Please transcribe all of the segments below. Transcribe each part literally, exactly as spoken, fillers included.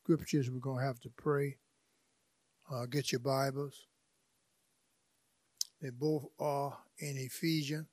scriptures. We're going to have to pray. Uh, get your Bibles. They both are in Ephesians.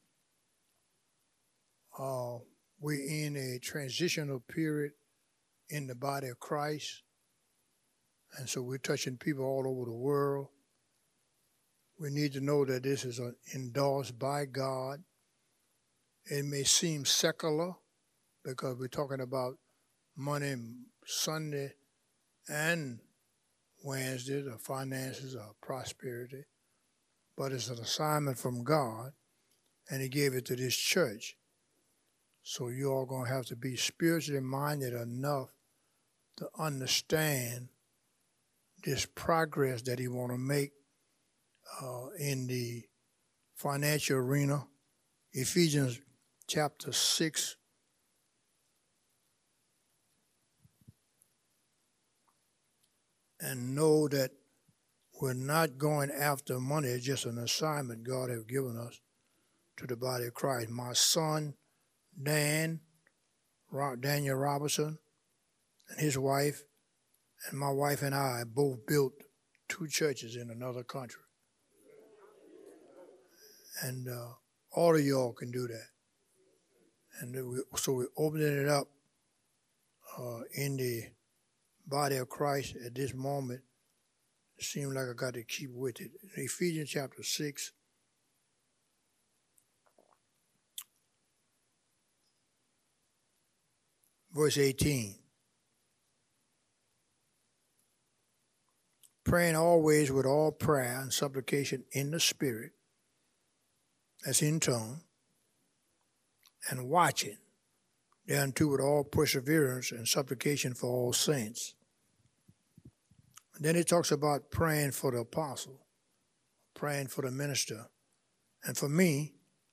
Uh, we're in a transitional period in the body of Christ. And so we're touching people all over the world. We need to know that this is endorsed by God. It may seem secular because we're talking about money Sunday and Wednesday, the finances or prosperity. But it's an assignment from God, and he gave it to this church. So you all going to have to be spiritually minded enough to understand this progress that he want to make uh, in the financial arena. Ephesians chapter six. And know that we're not going after money. It's just an assignment God has given us to the body of Christ. My son, Dan, Daniel Robertson, and his wife, and my wife and I both built two churches in another country. And uh, all of y'all can do that. And we, so we're opening it up uh, in the body of Christ at this moment. It seems like I got to keep with it. In Ephesians chapter six, verse eighteen. Praying always with all prayer and supplication in the Spirit, that's in tongue, and watching thereunto with all perseverance and supplication for all saints. And then it talks about praying for the apostle, praying for the minister, and for me,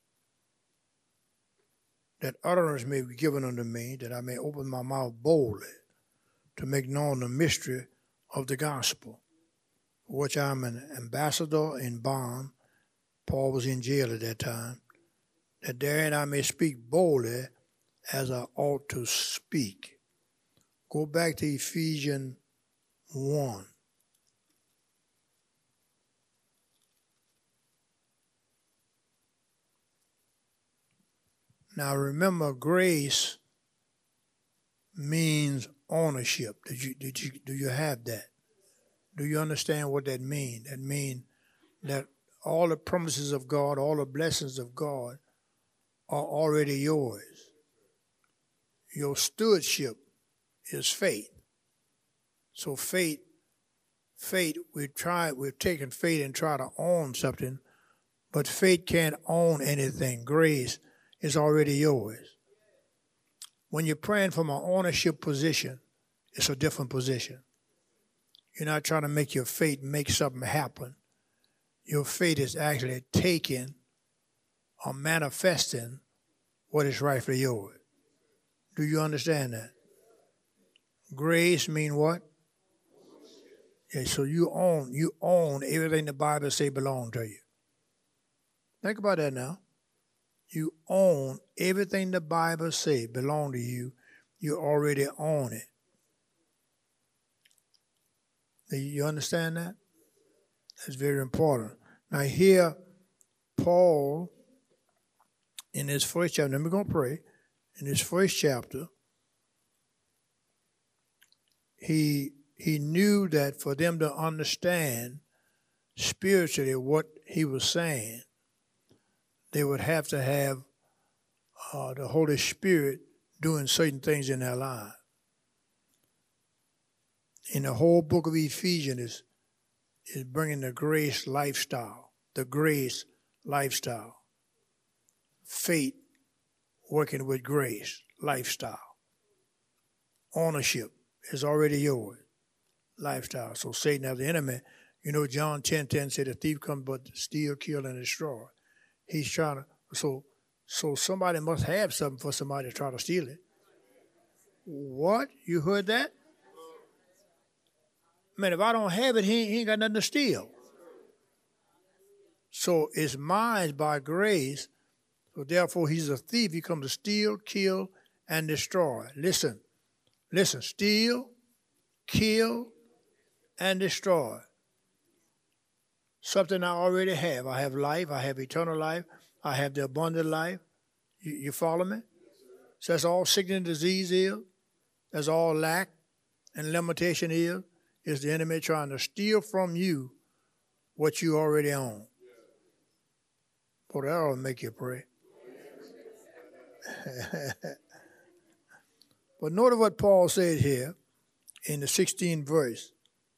that utterance may be given unto me, that I may open my mouth boldly to make known the mystery of the gospel, for which I am an ambassador in bond. Paul was in jail at that time, that therein I may speak boldly as I ought to speak. Go back to Ephesians one. Now remember, grace means ownership. Did you, did you, do you have that? Do you understand what that means? That means that all the promises of God, all the blessings of God are already yours. Your stewardship is faith. So faith, faith, we try, we've taken faith and try to own something, but faith can't own anything. Grace is already yours. When you're praying from an ownership position, it's a different position. You're not trying to make your faith make something happen. Your faith is actually taking or manifesting what is rightfully yours. Do you understand that? Grace mean what? Yeah, so you own, you own everything the Bible say belong to you. Think about that now. You own everything the Bible say belong to you. You already own it. You understand that? That's very important. Now here, Paul, in his first chapter, then we're going to pray. In his first chapter, he he knew that for them to understand spiritually what he was saying, they would have to have uh, the Holy Spirit doing certain things in their lives. In the whole book of Ephesians is, is bringing the grace lifestyle, the grace lifestyle. Faith working with grace lifestyle. Ownership is already yours. Lifestyle. So Satan as the enemy, you know John ten ten said the thief comes but to steal, kill, and destroy. He's trying to, so so somebody must have something for somebody to try to steal it. What? You heard that? Man, if I don't have it, he, he ain't got nothing to steal. So it's mine by grace. So therefore he's a thief. He comes to steal, kill, and destroy. Listen. Listen. Steal, kill, and destroy. Something I already have. I have life. I have eternal life. I have the abundant life. You, you follow me? So that's all sickness and disease is. That's all lack and limitation is. Is the enemy trying to steal from you what you already own. Boy, that ought to make you pray. But notice what Paul said here in the sixteenth verse.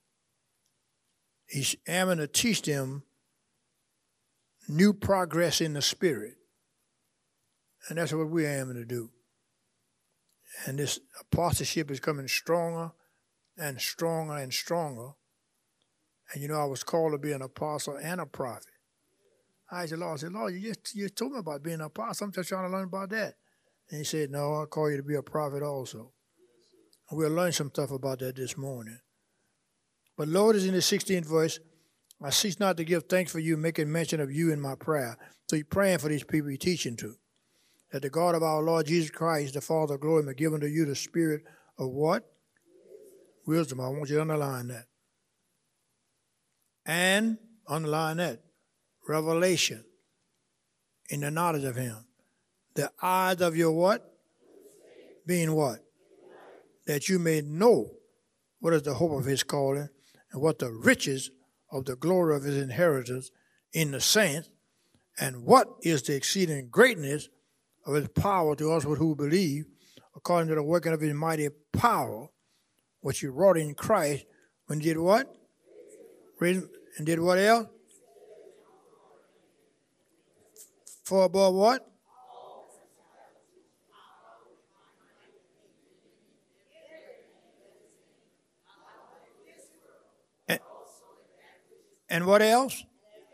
He's aiming to teach them new progress in the spirit. And that's what we're aiming to do. And this apostleship is coming stronger and stronger and stronger. And you know, I was called to be an apostle and a prophet. I said, Lord, I said, Lord, you just you told me about being an apostle. I'm just trying to learn about that. And he said, no, I'll call you to be a prophet also. And we'll learn some stuff about that this morning. But Lord is in the sixteenth verse. I cease not to give thanks for you, making mention of you in my prayer. So you're praying for these people you're teaching to. That the God of our Lord Jesus Christ, the Father of glory, may give unto you the spirit of what? Wisdom. I want you to underline that. And, underline that, revelation in the knowledge of him. The eyes of your what? Being what? That you may know what is the hope of his calling and what the riches of the glory of his inheritance in the saints, and what is the exceeding greatness of his power to us who believe, according to the working of his mighty power, which he wrought in Christ, when he did what? And did what else? For above what? And, and what else?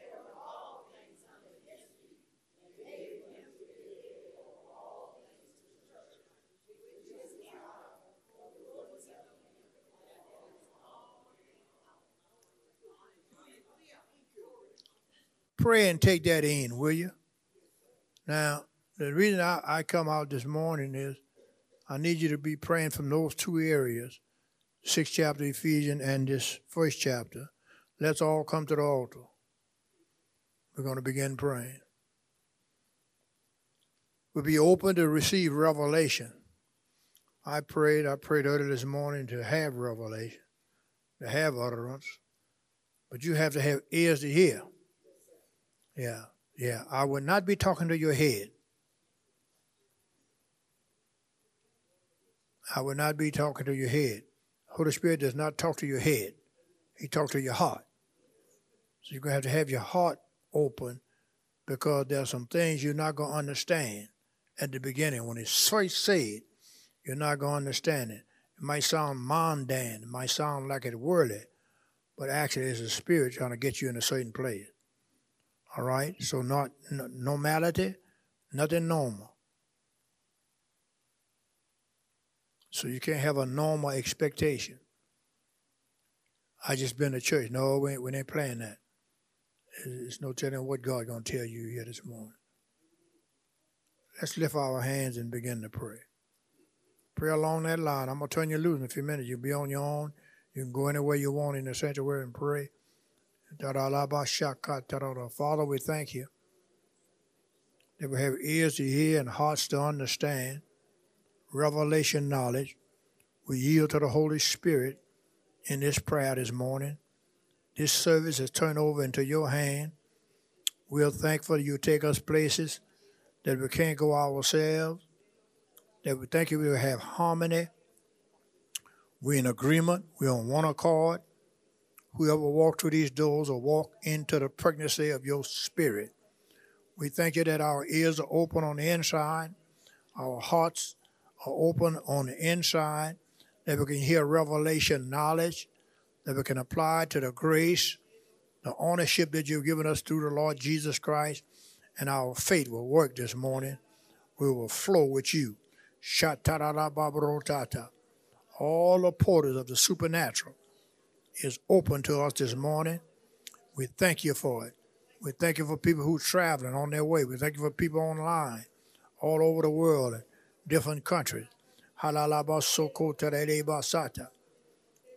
Pray and take that in, will you? Now, the reason I, I come out this morning is I need you to be praying from those two areas, sixth chapter of Ephesians and this first chapter. Let's all come to the altar. We're going to begin praying. We'll be open to receive revelation. I prayed, I prayed earlier this morning to have revelation, to have utterance, but you have to have ears to hear. Yeah, yeah. I will not be talking to your head. I will not be talking to your head. Holy Spirit does not talk to your head. He talks to your heart. So you're going to have to have your heart open, because there are some things you're not going to understand at the beginning. When it's first said, you're not going to understand it. It might sound mundane. It might sound like it's worldly, but actually it's a spirit trying to get you in a certain place. All right? So not no, normality, nothing normal. So you can't have a normal expectation. I just been to church. No, we ain't, we ain't playing that. There's no telling what God's going to tell you here this morning. Let's lift our hands and begin to pray. Pray along that line. I'm going to turn you loose in a few minutes. You'll be on your own. You can go anywhere you want in the sanctuary and pray. Father, we thank you that we have ears to hear and hearts to understand, revelation knowledge. We yield to the Holy Spirit in this prayer this morning. This service is turned over into your hand. We're thankful you take us places that we can't go ourselves, that we thank you we'll have harmony. We're in agreement. We're on one accord. Whoever walk through these doors will walk into the pregnancy of your spirit. We thank you that our ears are open on the inside, our hearts are open on the inside, that we can hear revelation knowledge, that we can apply to the grace, the ownership that you've given us through the Lord Jesus Christ, and our faith will work this morning. We will flow with you. All the portals of the supernatural is open to us this morning. We thank you for it. We thank you for people who are traveling on their way. We thank you for people online all over the world, in different countries.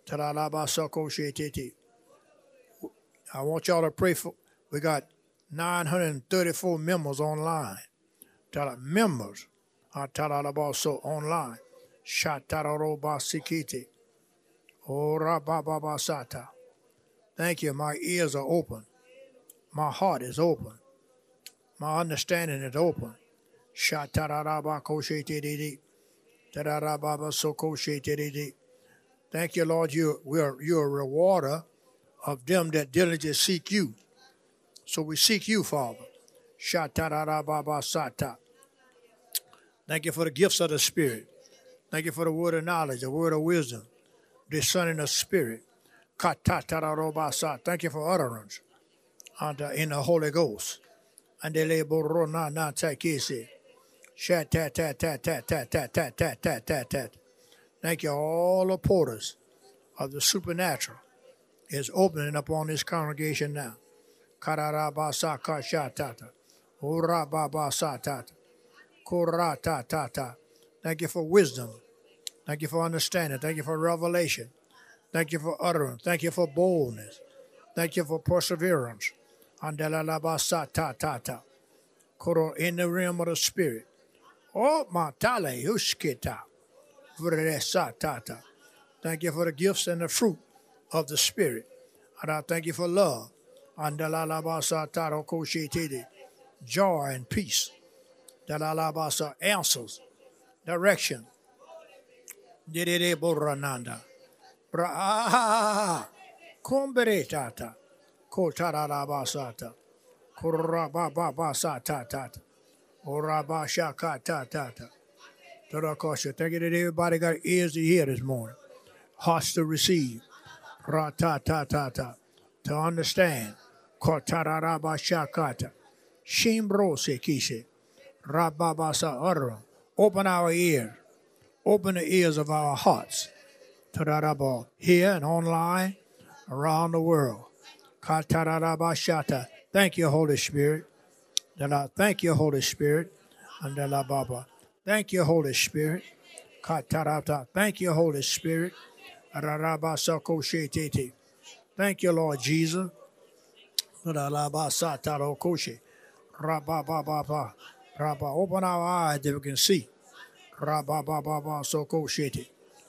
Tararabasakoshetete. I want y'all to pray for. We got nine hundred thirty-four members online. Tara members are Tararabaso online. Shatararobasikete. Ora baba basata. Thank you. My ears are open. My heart is open. My understanding is open. Shatarabakoshetete. Tararababasokoshetete. Thank you, Lord. You we are you're a rewarder of them that diligently seek you. So we seek you, Father. Shatarababasata. Thank you for the gifts of the Spirit. Thank you for the word of knowledge, the word of wisdom, discerning of spirit. Katatarabasa. Thank you for utterance and, uh, in the Holy Ghost. And they lay borona na takisi. Shat tat tat tat tat tat tat tat tat tat tat tat. Thank you, all the portals of the supernatural is opening upon this congregation now. Kararabasa kashatata. Urababasatata. Kuratatata. Thank you for wisdom. Thank you for understanding. Thank you for revelation. Thank you for utterance. Thank you for boldness. Thank you for perseverance. Andalalabasatata. Koro in the realm of the spirit. Oh, matale uskita. Vresatata. Thank you for the gifts and the fruit of the spirit. And I thank you for love. Andalalabasataro koshitidi. Joy and peace. Dalalabasa answers. Direction. Didede borananda. Bra kumberetata. Kotarabasata. Kurababasatata. Orabashakatata. Tarakosha. Thank you that everybody got ears to hear this morning. Hearts to receive. Ratatata. To understand. Kotarabashakata. Shimbrose kishe. Rababasa utter. Open our ears. Open the ears of our hearts. Tararaba. Here and online. Around the world. Katarabashata. Thank you, Holy Spirit. Thank you, Holy Spirit. And Baba. Thank you, Holy Spirit. Katarata. Thank you, Holy Spirit. Ararabasakoshetete. Thank you, Lord Jesus. Ararabasatarokoshi. Rabababa. Rabba. Open our eyes that we can see. Rabababa sokoshete.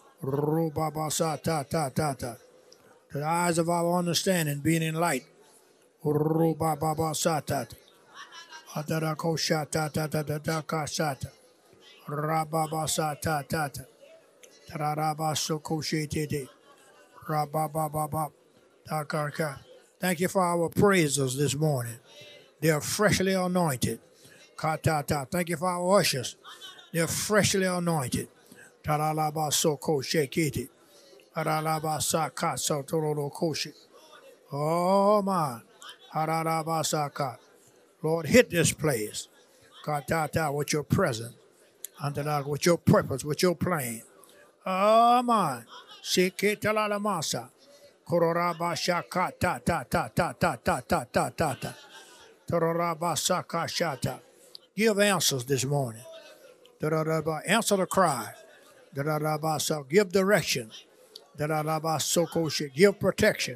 Rubabasata. The eyes of our understanding being in light. Rubababasata. Adarakosha tata tata kasata. Rababasata tata. Tarabasokoshetete. Rabababa. Takarka. Thank you for our praisers this morning. They are freshly anointed. Katata. Thank you for our ushers. They are freshly anointed. Tarabasokoshetete. Tarabasakasotorokoshi. Oh my. Tarabasaka. Lord, hit this place. Katata with your presence. And with your purpose, with your plan. Oh my. Sikitalamasa. Kororabashaka ta ta ta ta ta ta ta ta ta ta. Tororabasaka shata. Give answers this morning. Answer the cry. Give direction. Give protection.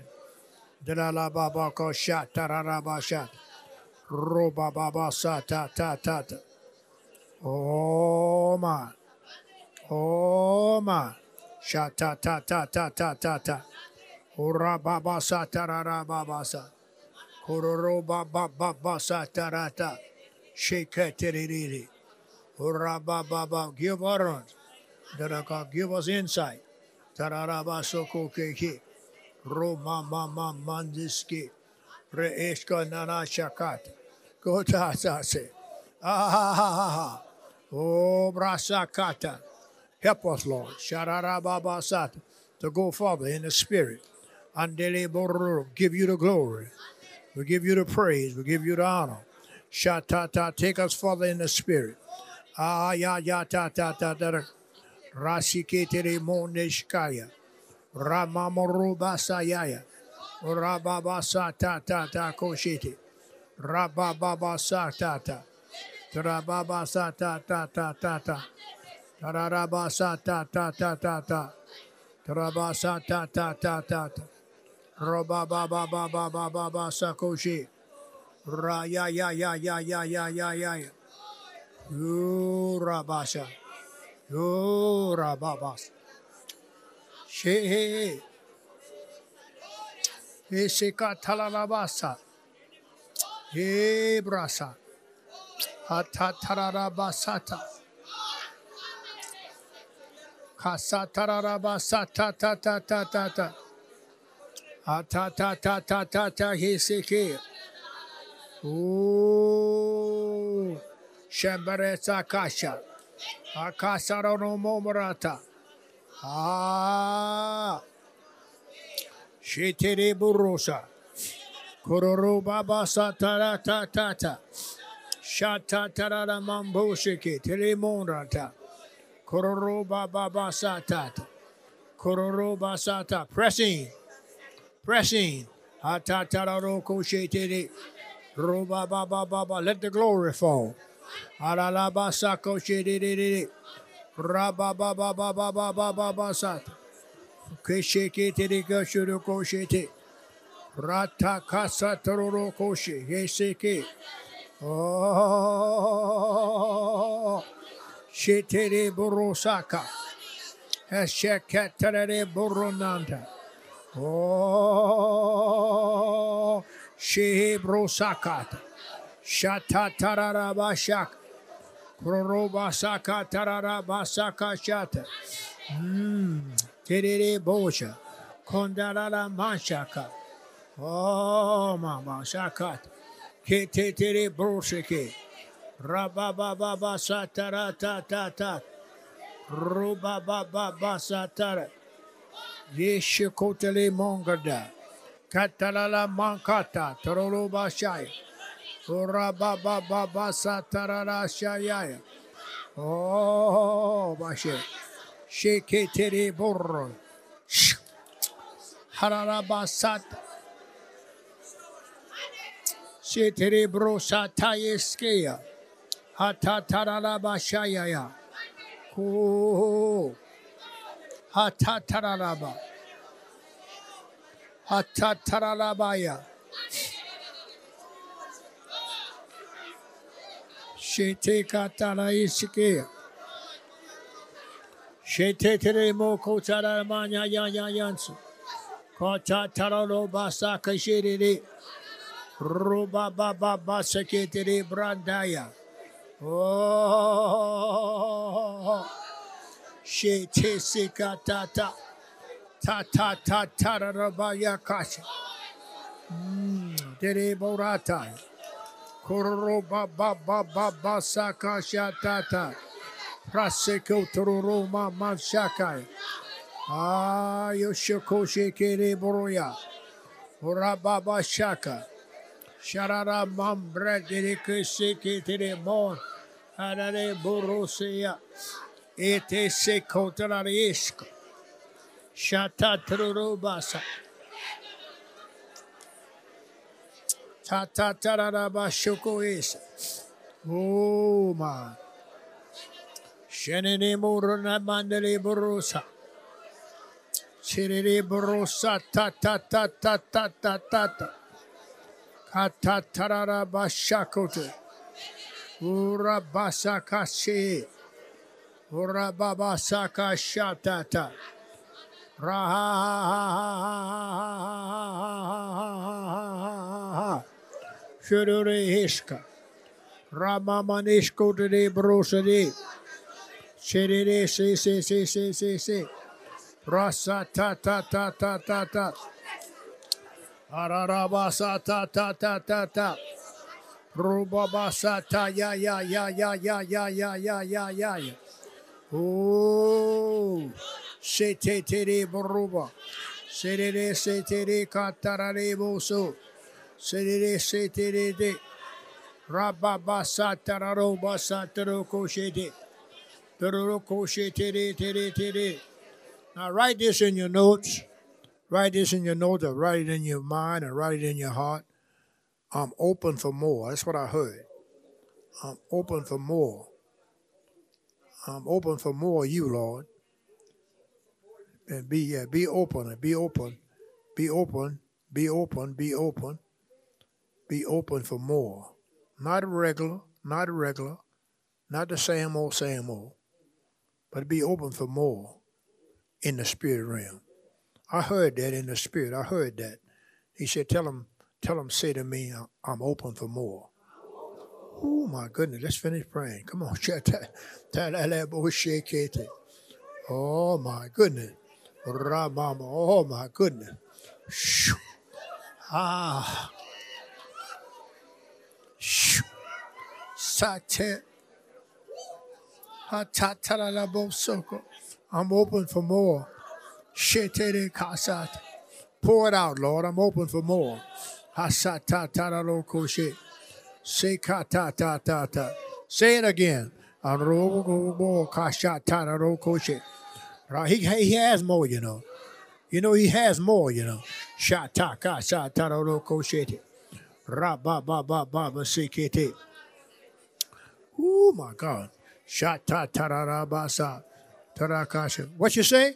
Oh my. Oh my. Sha ta ta ta ta ta ta ta. Ora baba sa tarara baba sa. Kororo baba baba sa tarata. Shake it. Ora baba. Give utterance. Daraka. Give us insight. Tarara basoko keke. Roma mama mandiski. Reeshka nana shakat. Go ta ta se. Ah ha ha ha ha. Oh brasakata. Help us, Lord. Shararababasat. To go further in the spirit. Andele bororo. Give you the glory. We give you the praise. We give you the honor. Shatata. Take us further in the spirit. Ah ya ya ta ta ta ta. Rasiketere moneshkaya. Ramamorubasayaya. Rababasa ta ta ta koshiti. Rababasa ta ta. Rababasa ta ta ta ta ta. Tararabasa ta ta ta ta ta. Trabasa ta ta ta ta ta. Roba ba ba ba ba ba ba ba sakoshi. Ra ya ya ya ya ya ya ya ya ya. Yo rabasha. Yo rababas. She he he. Esika talalabasa. He brasa. Hata tararabasata. Kasa tararabasata ta ta ta ta ta. Hata ta ta ta ta ta hisiki. Ooh. Shembareta kasha. Akasaro no momorata. Ah. Shitiri burusa. Kororo baba satara ta ta ta. Shata tarara mambushiki. Tilimonrata. Kororo baba basata. Kororo basata. Pressing. Pressing. Atatararo koshitiri. Roba baba baba. Let the glory fall. Alalabasa koshitiri. Rabba baba baba baba baba sata. Kishiki tiri kashuru koshiti. Rata kasa tororo koshi. Yesiki. Oh. Shitiri burusaka. Heshekatare burunanda. Oh. Shihi brusakata. Shata tararabashak. Kurobasaka tararabasaka shata. Mmm. Tiriri bosha. Kondarara manshaka. Oh, mama shakat. Kete tiri brusiki. Rabababa satara ta ta ta. Rubababa satara. Yeshikotele mongada. Katalala mankata. Toroluba shaya. Urabababa satara shaya. Oh, bashe. Shikitiri burro. Hararabasat. Shitiri brusatayeskia. Hatatarabashaya. Oh. Hatataraba. Hatatarabaya. Shitikataraiskia. Shitiri mokotaramanya yansu. Kotataralo basaka shiriri. Ruba baba basakitiri brandaya. Oh, Shitisikatata. Ta ta ta ta rabaya kasha. Dere borata. Kuruba baba baba sakasha tata. Praseko turuma manshakai. Ah, Yoshikoshi kiri boroya. Urababa shaka. Sharara mambre dirikisiki tirimon. Arare borosia. Ete sekotararisk. Shata turubasa. Tata tararaba shukois. Oh man. Shenene muruna mandali borosa. Chiriri borosa ta ta ta ta ta ta ta ta. Kata tararaba shakote. Ura basakashi. Ura babasaka shatata. Raha. Shururi hiska. Ramamanishko to the brosadi. Shiriri si si si si si si. Rasa ta ta ta ta ta ta. Ararabasa ta ta ta ta ta. Rubabasa ta ya ya ya ya ya ya ya ya ya ya ya. Oh, sete tere boruba. Sete sete katarare boso. Sete sete de. Rababasa tararoba sataro koshete. Tararo koshete tere tere. Now write this in your notes. Write this in your notes or write it in your mind or write it in your heart. I'm open for more. That's what I heard. I'm open for more. I'm open for more of you, Lord. And be yeah, be open and be open. Be open. Be open. Be open. Be open for more. Not a regular, not a regular, not the same old, same old. But be open for more in the spirit realm. I heard that in the spirit. I heard that. He said, tell him, tell him, say to me, I'm open for more. Oh my goodness, let's finish praying. Come on, oh my goodness. Oh my goodness. Ah. Sate. I'm open for more. Pour it out, Lord. I'm open for more. Say it again. He, he has more, you know. You know, he has more, you know. Oh, my God. What you say?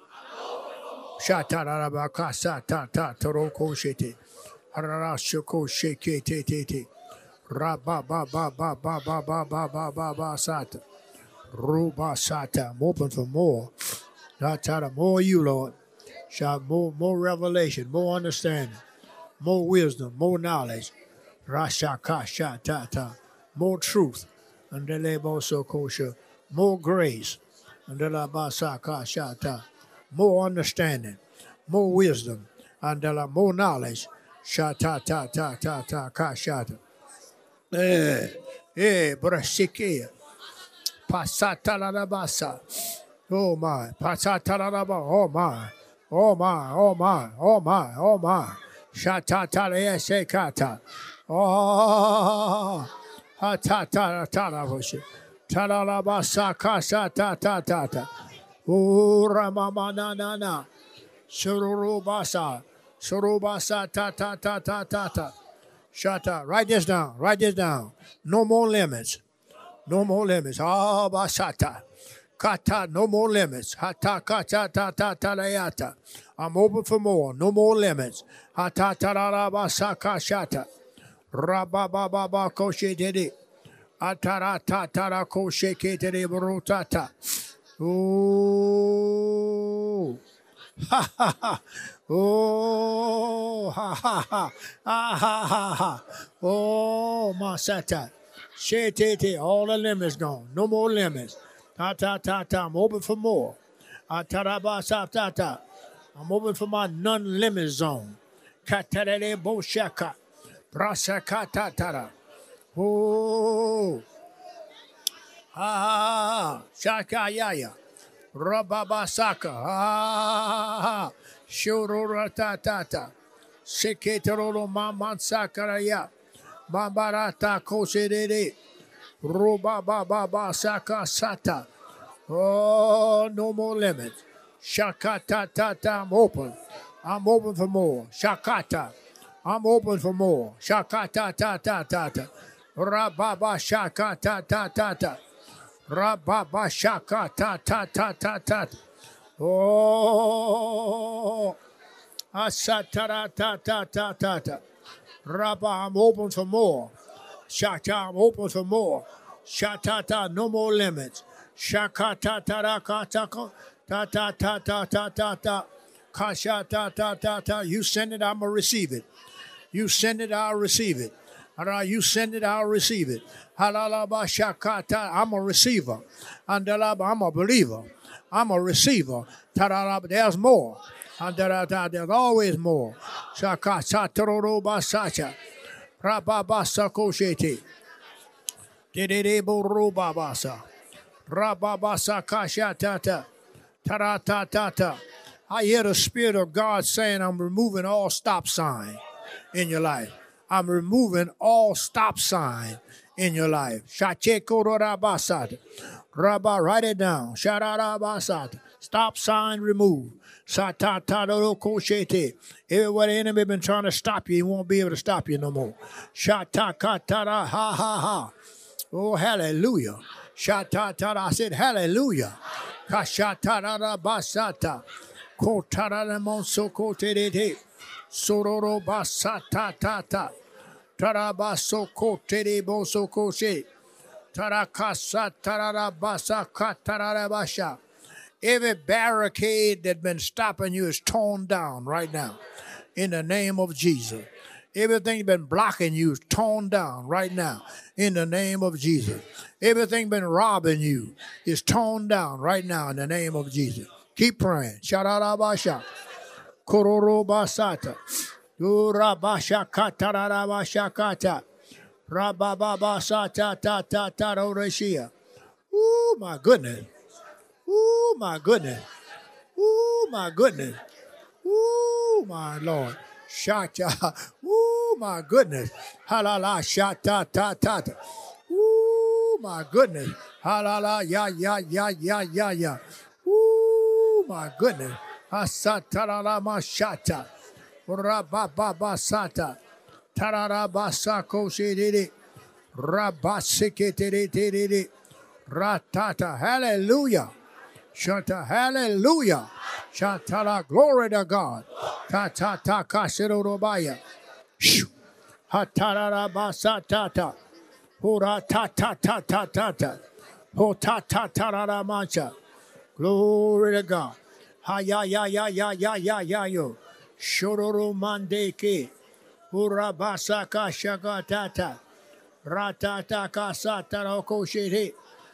I'm open for more. More you, Lord. More, more revelation, more understanding, more wisdom, more knowledge. More truth. More grace. More understanding, more wisdom, and more knowledge. Shata ta ta ta ta ka shata. Eh, eh, brashike. Pasata la basa. Oh my, pasata la ba. Oh my, oh my, oh my, oh my, oh my. Shata ta la sekata. Oh, ha ta ta ta la voce. Ta la la basa ka shata ta ta ta. Oh, Ramamana na na, Surubasa, Surubasa ta ta ta ta ta ta. Shut up. Write this down. Write this down. No more limits. No more limits. Ah, basata, kata. No more limits. Hata kata ta ta ta layata. I'm open for more. No more limits. Hata ta la la basaka shata. Rabba ba ba ba koshe didi. Atara ta ta la koshe kete brutata. Oh, ha ha ha, oh, ha ha ha, ah ha ha ha, oh, Masata, Shetete, all the limits gone, no more limits. Ta ta ta ta, I'm open for more. Atarabasa ta ta, I'm open for my non-limit zone. Katarele boshaka, brasaka ta ta. Oh. Ah, shaka yaya, rababasaka, ah, shurura tata, seketoro maman sakaraya, mabarata kosedede, rubababa saka sata. Oh, no more limits. Shakata tata, I'm open. I'm open for more. Shakata, I'm open for more. Shakata tata tata, rababa shakata tata. Rababa shaka ta ta ta ta ta. Oh, asatara ta ta ta ta ta. Rabba, I'm open for more. Shaka, I'm open for more. Shatata, no more limits. Shaka ta ta ta ta ta ta ta ta ta ta ta. Kasha ta ta ta ta. You send it, I'm gonna receive it. You send it, I'll receive it. You send it, I'll receive it. I'm a receiver. I'm a believer. I'm a receiver. There's more. There's always more. I hear the Spirit of God saying, I'm removing all stop sign in your life. I'm removing all stop sign in your life. Rabba, write it down. Stop sign removed. Everywhere the enemy been trying to stop you, he won't be able to stop you no more. Ha ha ha. Oh, hallelujah. I said hallelujah. Kotaralemon sokoterete. Sororo basata tata. Tarabaso koterebo sokoshe. Tarakasa tararabasa katarabasha. Every barricade that's been stopping you is torn down right now. In the name of Jesus. Everything been blocking you is torn down right now. In the name of Jesus. Everything been robbing you is torn down right now in the name of Jesus. Keep praying. Shararabasha. Kororobasata. Urabasha katarabasha kata. Rabababasata ta ta ta roreshia. Ooh, my goodness. Ooh, my goodness. Ooh, my goodness. Ooh, my Lord. Shata. Ooh, my goodness. Halala shata ta ta ta. Ooh, my goodness. Halala ya ya ya ya ya ya. Ooh, my goodness. Asatarala mashata. Rabababasata. Tararabasako shedede. Rabasikete. Ratata. Hallelujah. Shanta, hallelujah. Shantala, glory to God. Ta ta ta kasirobaya. Hatara basatata. Hura ta ta ta ta ta ta. Ho ta ta ta ra mancha. Glory to God. Ha ya ya ya ya ya ya ya yo. Shororo mandeke. Hura basaka shagatata. Ratata kasata roko shiri.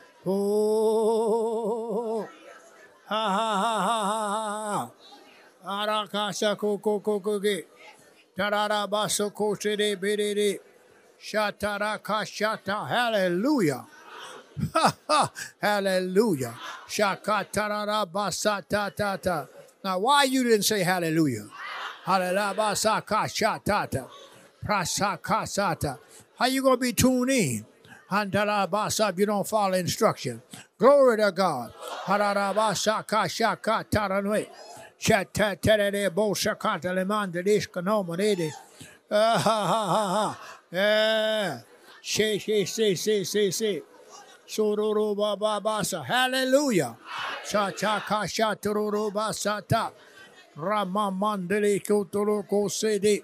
Oh. Ha ha ha ha ha ha. Arakasa koko koko ge. Tarara baso koshire biriri. Shataraka shata. Hallelujah. Ha ha. Hallelujah. Shakatarara basata tata. Now why you didn't say hallelujah? Hallelujah basaka shatata. Prasaka sata. How you gonna be tuned in? Handalabasa, if you don't follow instruction. Glory to God. Hararabasa kashaka taranwe. Chatatere boshakata lemanda dishkanomanede. Ah ha ha ha ha. Eh. She she she she she she. Sururu babasa. Hallelujah. Chachaka shatururu basata. Ramamandeli kutuluko sedi.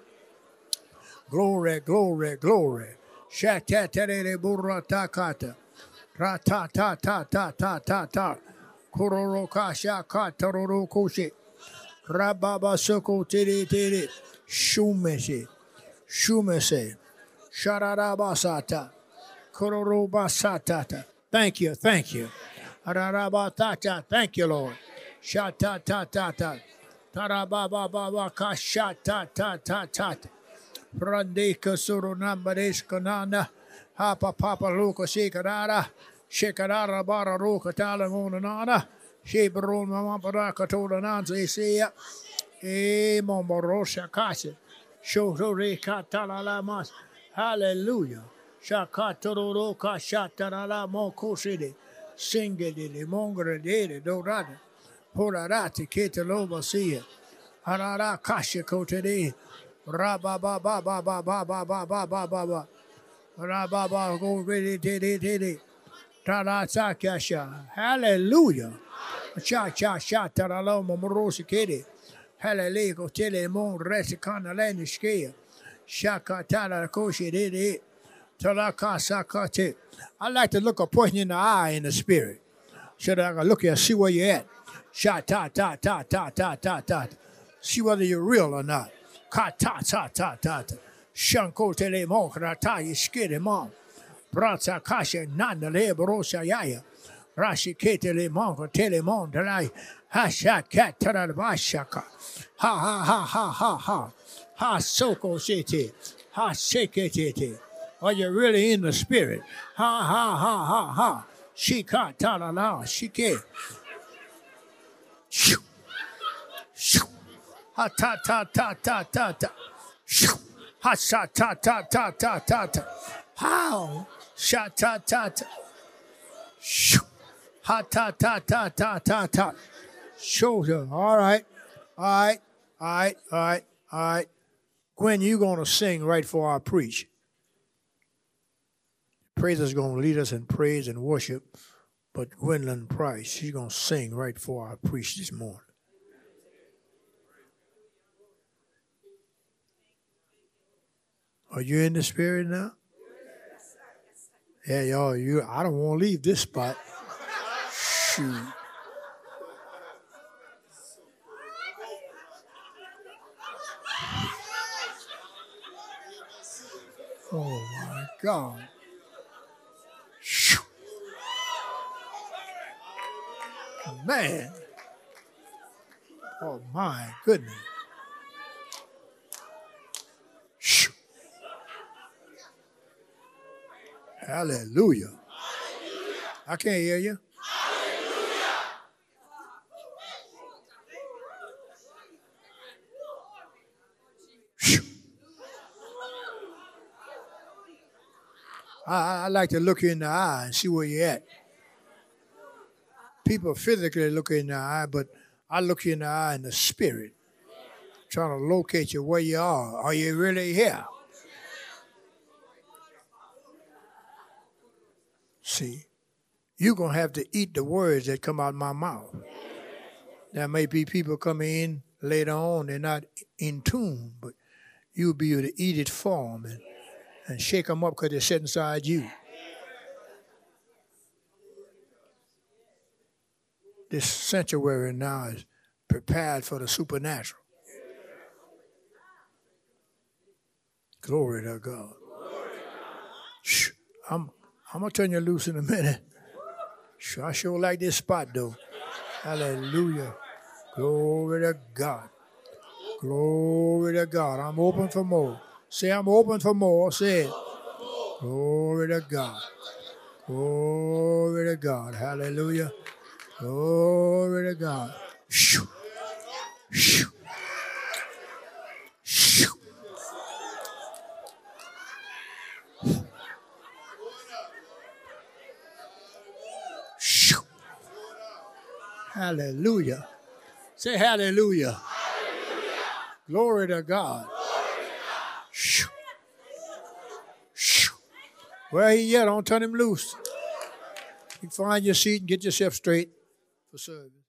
Glory, glory, glory. Shatatere burra takata. Rata ta ta ta ta ta ta. Kuroroka shaka taroro koshi. Rababa soko tiri tiri. Shumese. Shumese. Shararabasata. Kurorobasata. Thank you, thank you. Arabatata. Thank you, Lord. Shata ta ta ta. Tarababa baba kashata ta ta ta. Randika surunambadesh kanana. Hapa papa luka shikarara. Shikarara bara ruka talamunana. Shibarun mamaparaka tolananza isia. E momorosha kasi. Shotori katalalamas. Hallelujah. Shakatororoka shatarala mokoshide. Singedili mongredele dorada. Horarati ketaloba sia. Harara kashikotede. Rabba ba ba ba ba ba ba ba ba ba ba ba. Rabba ba go ready did it. Talasakasha. Hallelujah. Cha cha cha taraloma morosi kede. Hallelujah. Go telemon resikana leni skia. Shaka tala koshi did it. Talakasakate. I like to look a person in the eye in the spirit. Should I look at see where you're at? Sha ta ta ta ta ta ta ta. See whether you're real or not. Ka ta ta ta ta ta. Shanko telemon krata yiskede mom. Brata kasha nanda le brosa yaya. Rashi kete le monko telemon dalai. Hasha kat tarabashaka. Ha ha ha ha ha ha. Ha soko city. Ha shake. Are you really in the spirit? Ha ha ha ha ha. Shika talala shike. Shoo. Shoo. Ha ta ta ta ta ta ta. Shoo. Ha sha ta ta ta ta ta ta. How? Sha ta ta ta. Shoo. Ha ta ta ta ta ta ta. Shoulder. All right. All right. All right. All right. All right. Gwen, you gonna sing right before I preach. Praiser's going to lead us in praise and worship, but Gwendolyn Price, she's going to sing right before I preach this morning. Are you in the spirit now? Yeah, y'all, you I don't want to leave this spot. Shoot. Oh my God. Shoo. Man. Oh my goodness. Shoo. Hallelujah. I can't hear you. Shoo. I, I like to look you in the eye and see where you're at. People physically look you in the eye, but I look you in the eye in the spirit, trying to locate you where you are. Are you really here? See, you're going to have to eat the words that come out of my mouth. There may be people coming in later on, they're not in tune, but you'll be able to eat it for them and, and shake them up because they're sitting inside you. This sanctuary now is prepared for the supernatural. Glory to God. Shh, I'm, I'm going to turn you loose in a minute. Shh, I sure like this spot, though. Hallelujah. Glory to God. Glory to God. I'm open for more. Say, I'm open for more. Say it. Glory to God. Glory to God. Hallelujah. Glory to God. Shoo. Shoo. Shoo. Shoo. Hallelujah. Say hallelujah. Hallelujah. Glory to God. Glory to God. Shoo. Shoo. Where he at? Don't turn him loose. You find your seat and get yourself straight for service.